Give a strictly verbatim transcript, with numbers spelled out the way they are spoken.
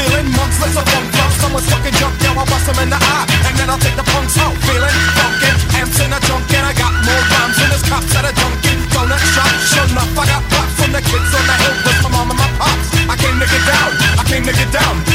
feeling monks, let's a funk flow. Someone's fucking junk, yo, I'll bust them in the eye, and then I'll take the punks out. Feeling funkin', amps in a junk, and I got more rhymes than this cops at a Dunkin' Donut shop. Sure enough, I got pop from the kids on the hill with my mom and my pops. I came to get down, I came to get down.